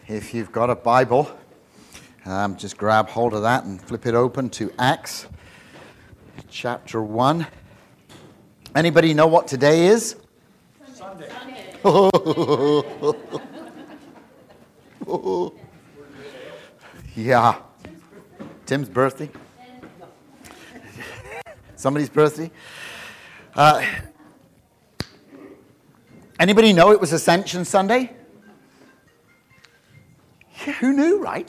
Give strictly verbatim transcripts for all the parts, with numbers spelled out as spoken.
If you've got a Bible, um, just grab hold of that and flip it open to Acts chapter one. Anybody know what today is? Sunday. Yeah. Tim's birthday. Somebody's birthday. Uh, anybody know it was Ascension Sunday? Yeah, who knew, right?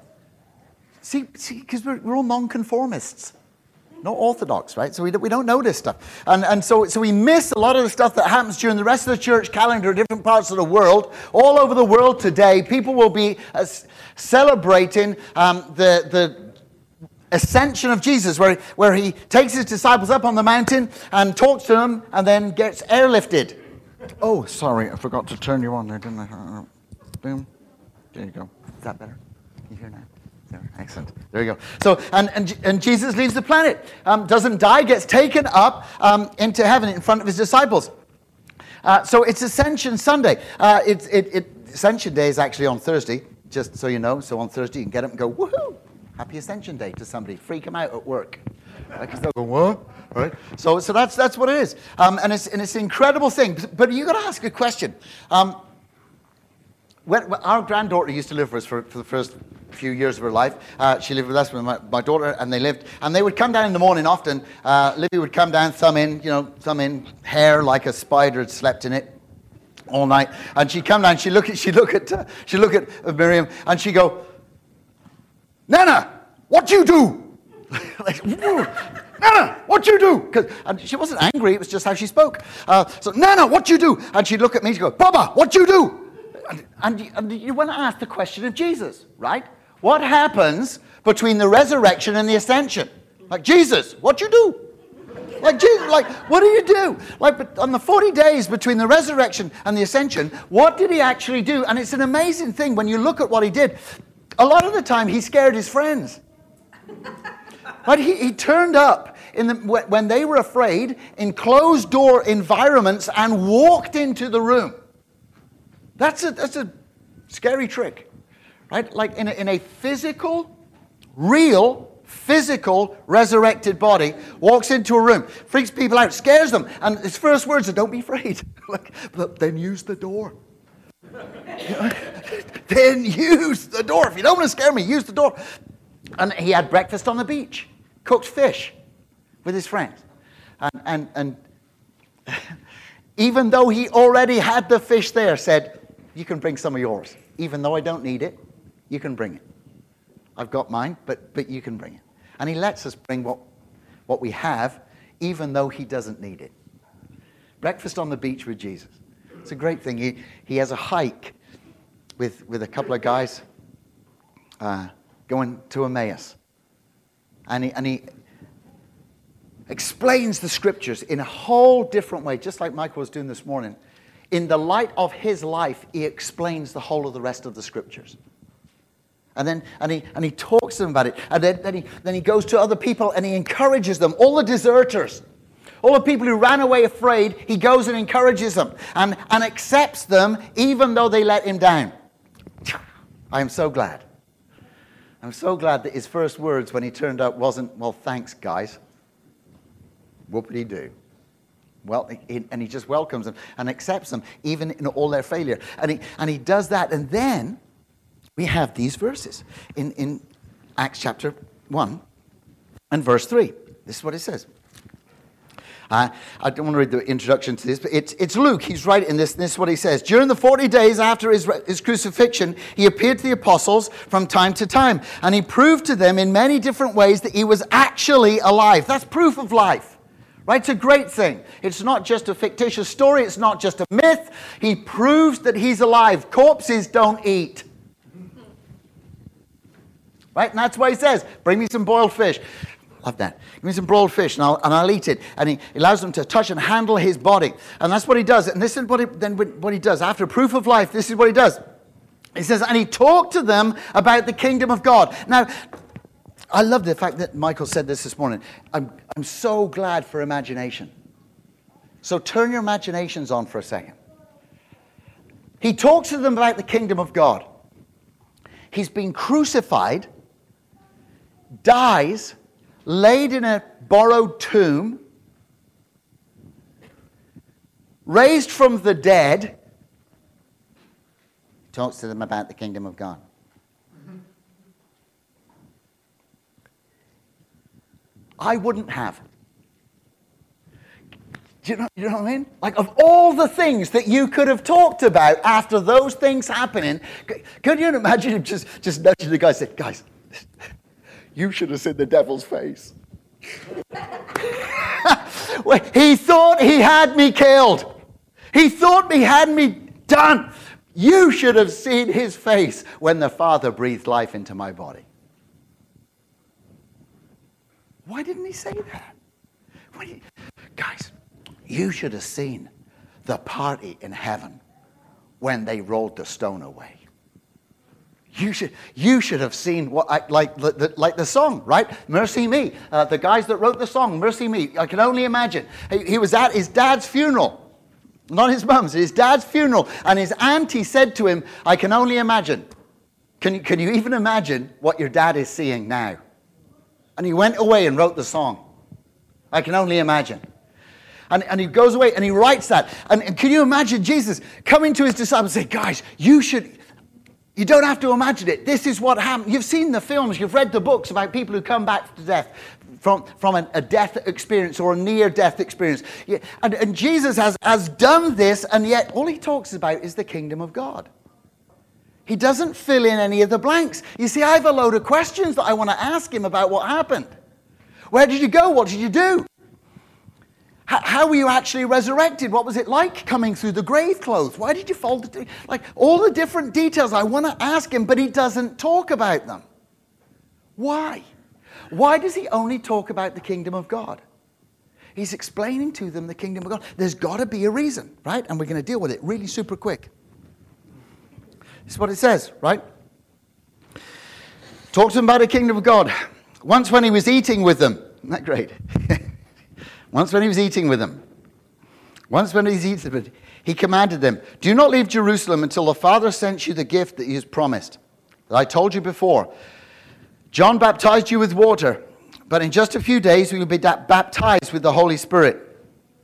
See, see, because we're, we're all nonconformists, not orthodox, right? So we don't, we don't know this stuff, and and so so we miss a lot of the stuff that happens during the rest of the church calendar in different parts of the world. All over the world today, people will be uh, celebrating um, the the. ascension of Jesus, where, where he takes his disciples up on the mountain and talks to them and then gets airlifted. Oh, sorry, I forgot to turn you on there, didn't I? Boom. There you go. Is that better? You hear now? There, excellent. There you go. So, and, and, and Jesus leaves the planet, um, doesn't die, gets taken up um, into heaven in front of his disciples. Uh, so it's Ascension Sunday. Uh, it, it, it, Ascension Day is actually on Thursday, just so you know. So on Thursday you can get up and go, woohoo! Happy Ascension Day to somebody. Freak them out at work. Because they'll go, what? Right? So, so that's that's what it is. Um, and it's and it's an incredible thing. But you got to ask a question. Um, when, when our granddaughter used to live with us for, for the first few years of her life. Uh, she lived with us with my, my daughter, and they lived. And they would come down in the morning often. Uh, Livy would come down, thumb in, you know, thumb in, hair like a spider had slept in it all night. And she'd come down. She look at she look at uh, she look at Miriam, and she go, Nana, what you do? like, Nana, what you do? Cause, and she wasn't angry, it was just how she spoke. Uh, so, Nana, what you do? And she'd look at me, she'd go, Baba, what you do? And, and, and you want to ask the question of Jesus, right? What happens between the resurrection and the ascension? Like, Jesus, what you do? Like, Jesus, like, what do you do? Like, but on the forty days between the resurrection and the ascension, what did he actually do? And it's an amazing thing when you look at what he did. A lot of the time, he scared his friends. But he, he turned up in the, when they were afraid in closed-door environments and walked into the room. That's a, that's a scary trick, right? Like in a, in a physical, real, physical, resurrected body, walks into a room, freaks people out, scares them, and his first words are, don't be afraid. like, but then use the door. Then use the door. If you don't want to scare me, use the door. And he had breakfast on the beach, cooked fish with his friends. And, and, and even though he already had the fish there, said, you can bring some of yours. Even though I don't need it, you can bring it. I've got mine, but, but you can bring it. And he lets us bring what, what we have, even though he doesn't need it. Breakfast on the beach with Jesus. It's a great thing. He, he has a hike with, with a couple of guys uh, going to Emmaus. And he, and he explains the scriptures in a whole different way, just like Michael was doing this morning. In the light of his life, he explains the whole of the rest of the scriptures. And then and he and he talks to them about it. And then, then he then he goes to other people and he encourages them, all the deserters. All the people who ran away afraid, he goes and encourages them and, and accepts them even though they let him down. I am so glad. I'm so glad that his first words when he turned up wasn't, well, thanks, guys. What would he do? Well, he, and he just welcomes them and accepts them even in all their failure. And he, and he does that. And then we have these verses in, in Acts chapter one and verse three. This is what it says. Uh, I don't want to read the introduction to this, but it's, it's Luke. He's writing this. This is what he says. During the forty days after his, his crucifixion, he appeared to the apostles from time to time. And he proved to them in many different ways that he was actually alive. That's proof of life. Right? It's a great thing. It's not just a fictitious story. It's not just a myth. He proves that he's alive. Corpses don't eat. Right? And that's why he says, bring me some boiled fish. Love that. Give me some broiled fish and I'll, and I'll eat it. And he allows them to touch and handle his body. And that's what he does. And this is what he, then what he does. After proof of life, this is what he does. He says, and he talked to them about the kingdom of God. Now, I love the fact that Michael said this this morning. I'm, I'm so glad for imagination. So turn your imaginations on for a second. He talks to them about the kingdom of God. He's been crucified, dies, laid in a borrowed tomb, raised from the dead, talks to them about the kingdom of God. I wouldn't have. Do you know, you know what I mean? Like, of all the things that you could have talked about after those things happening, could you imagine him just, just nudging the guy and said, guys, you should have seen the devil's face. Well, he thought he had me killed. He thought he had me done. You should have seen his face when the Father breathed life into my body. Why didn't he say that? You, guys, you should have seen the party in heaven when they rolled the stone away. You should, you should have seen what I, like, the, like the song, right? Mercy Me. Uh, the guys that wrote the song, Mercy Me. I can only imagine. He, he was at his dad's funeral, not his mum's, his dad's funeral, and his auntie said to him, I can only imagine. Can you, can you even imagine what your dad is seeing now? And he went away and wrote the song. I can only imagine. And, and he goes away and he writes that. And, and can you imagine Jesus coming to his disciples and say, guys, you should, you don't have to imagine it. This is what happened. You've seen the films, you've read the books about people who come back to death from, from an, a death experience or a near-death experience. Yeah, and, and Jesus has, has done this, and yet all he talks about is the kingdom of God. He doesn't fill in any of the blanks. You see, I have a load of questions that I want to ask him about what happened. Where did you go? What did you do? How, how were you actually resurrected? What was it like coming through the grave clothes? Why did you fall? To, like all the different details I want to ask him, but he doesn't talk about them. Why? Why does he only talk about the kingdom of God? He's explaining to them the kingdom of God. There's got to be a reason, right? And we're going to deal with it really super quick. This is what it says, right? Talk to them about the kingdom of God. Once when he was eating with them. Isn't that great? Once when he was eating with them. Once when he was eating with them, he commanded them, do not leave Jerusalem until the Father sends you the gift that he has promised. That I told you before. John baptized you with water, but in just a few days we will be baptized with the Holy Spirit.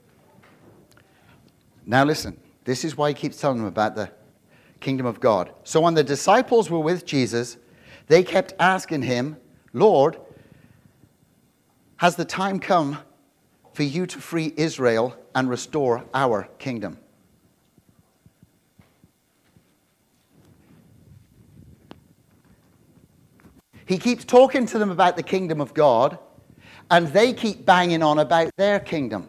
Now listen, this is why he keeps telling them about the kingdom of God. So when the disciples were with Jesus, they kept asking him, Lord, has the time come for you to free Israel and restore our kingdom? He keeps talking to them about the kingdom of God, and they keep banging on about their kingdom.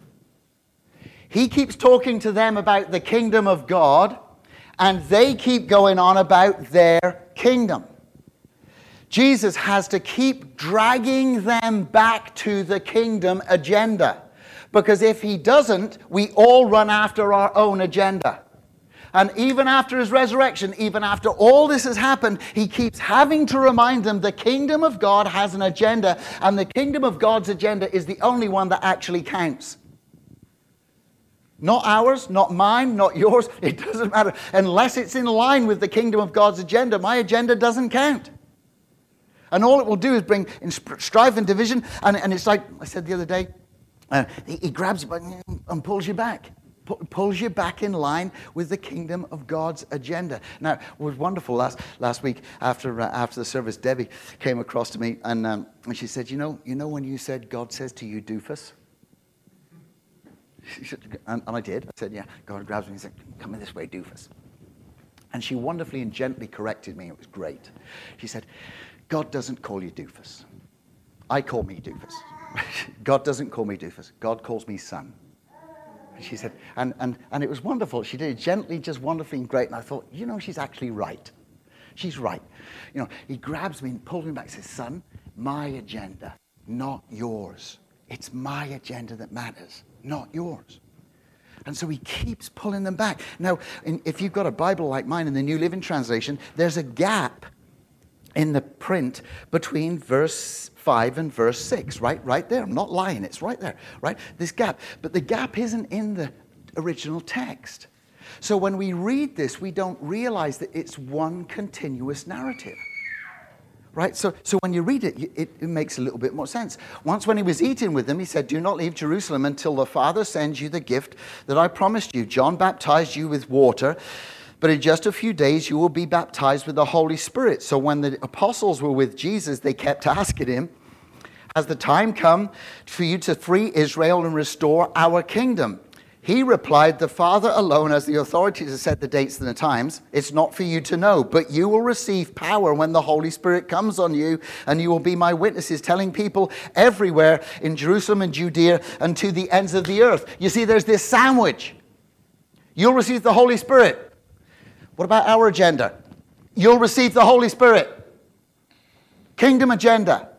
He keeps talking to them about the kingdom of God, and they keep going on about their kingdom. Jesus has to keep dragging them back to the kingdom agenda. Because if he doesn't, we all run after our own agenda. And even after his resurrection, even after all this has happened, he keeps having to remind them the kingdom of God has an agenda, and the kingdom of God's agenda is the only one that actually counts. Not ours, not mine, not yours. It doesn't matter. Unless it's in line with the kingdom of God's agenda, my agenda doesn't count. And all it will do is bring strife and division. And, and it's like I said the other day, uh, he, he grabs you and pulls you back. Pulls you back in line with the kingdom of God's agenda. Now, it was wonderful last last week after uh, after the service. Debbie came across to me and, um, and she said, you know, you know when you said God says to you, doofus? And, and I did. I said, yeah. God grabs me and said, come in this way, doofus. And she wonderfully and gently corrected me. It was great. She said, God doesn't call you doofus. I call me doofus. God doesn't call me doofus. God calls me son. And she said, and, and, and it was wonderful. She did it gently, just wonderfully and great. And I thought, you know, she's actually right. She's right. You know, he grabs me and pulls me back and says, son, my agenda, not yours. It's my agenda that matters, not yours. And so he keeps pulling them back. Now, in, if you've got a Bible like mine in the New Living Translation, there's a gap in the print between verse five and verse six, right? Right there. I'm not lying. It's right there, right? This gap. But the gap isn't in the original text. So when we read this, we don't realize that it's one continuous narrative. Right? So, so when you read it, it, it makes a little bit more sense. Once when he was eating with them, he said, do not leave Jerusalem until the Father sends you the gift that I promised you. John baptized you with water, but in just a few days you will be baptized with the Holy Spirit. So when the apostles were with Jesus, they kept asking him, has the time come for you to free Israel and restore our kingdom? He replied, the Father alone has the authority to set the dates and the times. It's not for you to know, but you will receive power when the Holy Spirit comes on you, and you will be my witnesses, telling people everywhere in Jerusalem and Judea and to the ends of the earth. You see, there's this sandwich. You'll receive the Holy Spirit. What about our agenda? You'll receive the Holy Spirit. Kingdom agenda.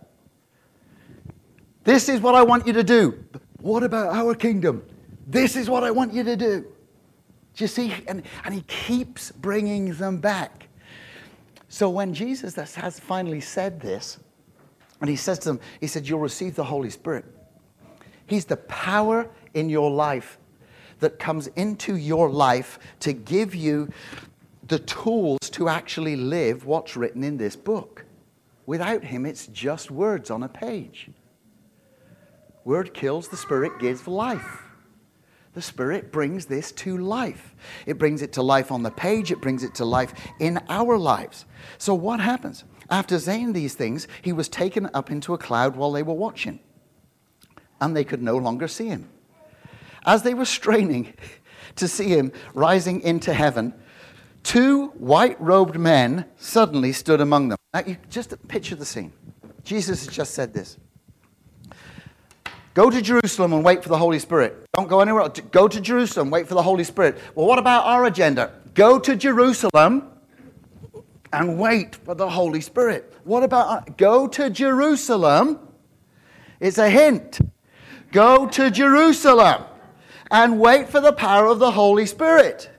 This is what I want you to do. What about our kingdom? This is what I want you to do. Do you see? And, and he keeps bringing them back. So when Jesus has finally said this, and he says to them, he said, you'll receive the Holy Spirit. He's the power in your life that comes into your life to give you the tools to actually live what's written in this book. Without him, it's just words on a page. Word kills, the Spirit gives life. The Spirit brings this to life. It brings it to life on the page. It brings it to life in our lives. So what happens? After saying these things, he was taken up into a cloud while they were watching, and they could no longer see him. As they were straining to see him rising into heaven, two white-robed men suddenly stood among them. Now, you just picture the scene. Jesus has just said this. Go to Jerusalem and wait for the Holy Spirit. Don't go anywhere else. Go to Jerusalem, wait for the Holy Spirit. Well, what about our agenda? Go to Jerusalem and wait for the Holy Spirit. What about, go to Jerusalem? It's a hint. Go to Jerusalem and wait for the power of the Holy Spirit.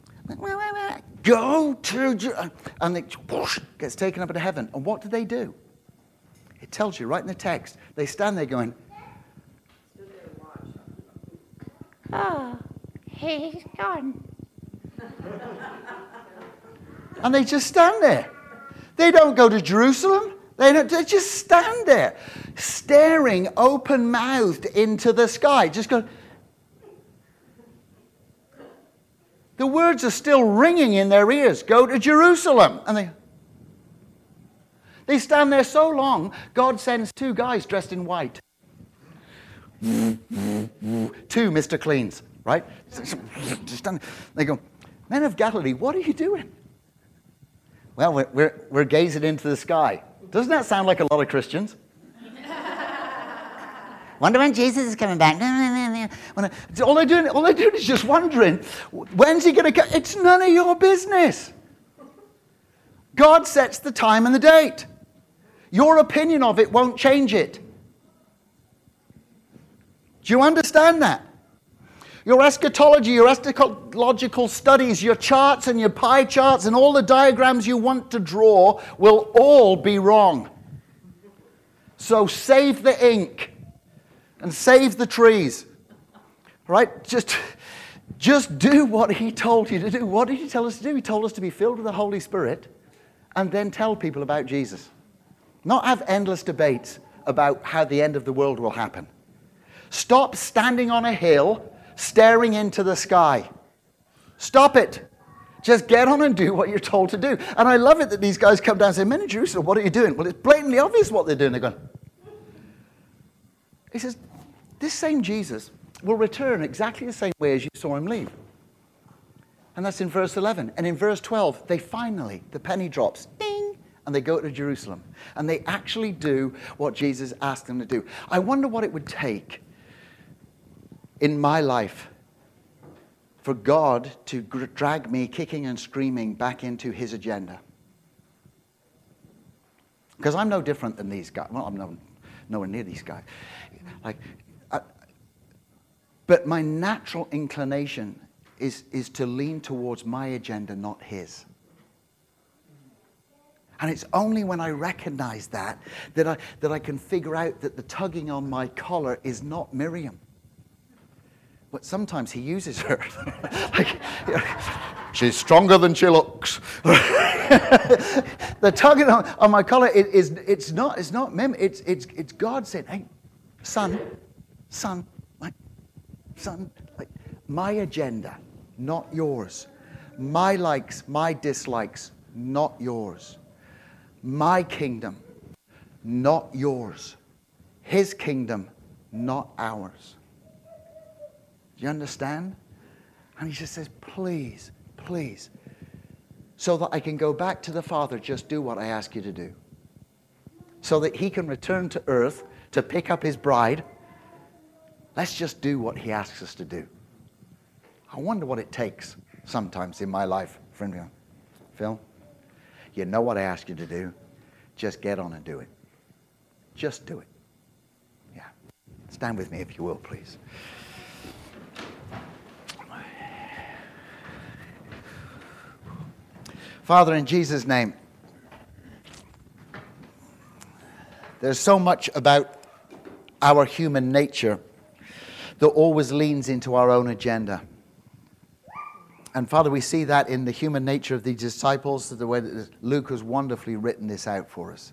Go to Jerusalem. And it whoosh, gets taken up into heaven. And what do they do? It tells you right in the text. They stand there going, oh, he's gone. And they just stand there. They don't go to Jerusalem. They, don't, they just stand there, staring open-mouthed into the sky. Just go. The words are still ringing in their ears. Go to Jerusalem. And they, they stand there so long, God sends two guys dressed in white. Two Mister Cleans, right? They go, men of Galilee, what are you doing? Well, we're, we're, we're gazing into the sky. Doesn't that sound like a lot of Christians? Wonder when Jesus is coming back. All they're doing, all they're doing is just wondering, when's he going to come? It's none of your business. God sets the time and the date. Your opinion of it won't change it. Do you understand that? Your eschatology, your eschatological studies, your charts and your pie charts and all the diagrams you want to draw will all be wrong. So save the ink and save the trees. Right? Just, just do what he told you to do. What did he tell us to do? He told us to be filled with the Holy Spirit and then tell people about Jesus. Not have endless debates about how the end of the world will happen. Stop standing on a hill, staring into the sky. Stop it. Just get on and do what you're told to do. And I love it that these guys come down and say, men in Jerusalem, what are you doing? Well, it's blatantly obvious what they're doing. They're going. He says, this same Jesus will return exactly the same way as you saw him leave. And that's in verse eleven. And in verse twelve, they finally, the penny drops, ding, and they go to Jerusalem. And they actually do what Jesus asked them to do. I wonder what it would take in my life for God to drag me kicking and screaming back into his agenda. Because I'm no different than these guys. Well, I'm no, nowhere near these guys. Like, I, but my natural inclination is, is to lean towards my agenda, not his. And it's only when I recognize that that I, that I can figure out that the tugging on my collar is not Miriam. But sometimes he uses her. Like, you know, she's stronger than she looks. The tugging on, on my collar, it is, it's not, it's not mem. It's, it's, it's God saying, hey, son, son, my son, like, my agenda, not yours. My likes, my dislikes, not yours. My kingdom, not yours. His kingdom, not ours. Do you understand? And he just says, please, please, so that I can go back to the Father, just do what I ask you to do. So that he can return to earth to pick up his bride. Let's just do what he asks us to do. I wonder what it takes sometimes in my life, friend. Phil, you know what I ask you to do. Just get on and do it. Just do it. Yeah. Stand with me if you will, please. Father, in Jesus' name, there's so much about our human nature that always leans into our own agenda. And Father, we see that in the human nature of these disciples, the way that Luke has wonderfully written this out for us.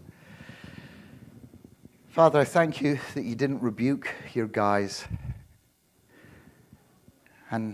Father, I thank you that you didn't rebuke your guys. And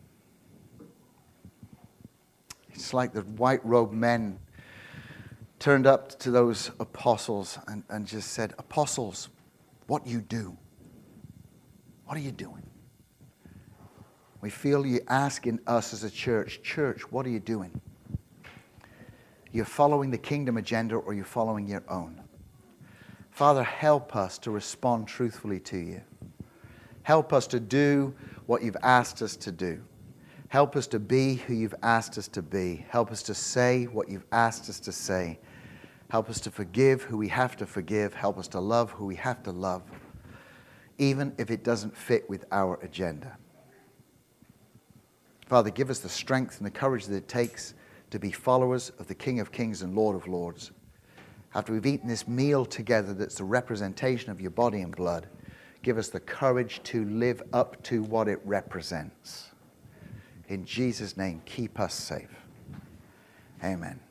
it's like the white-robed men turned up to those apostles and, and just said, apostles, what you do? What are you doing? We feel you asking us as a church, church, what are you doing? You're following the kingdom agenda or you're following your own. Father, help us to respond truthfully to you. Help us to do what you've asked us to do. Help us to be who you've asked us to be. Help us to say what you've asked us to say. Help us to forgive who we have to forgive. Help us to love who we have to love, even if it doesn't fit with our agenda. Father, give us the strength and the courage that it takes to be followers of the King of Kings and Lord of Lords. After we've eaten this meal together that's a representation of your body and blood, give us the courage to live up to what it represents. In Jesus' name, keep us safe. Amen.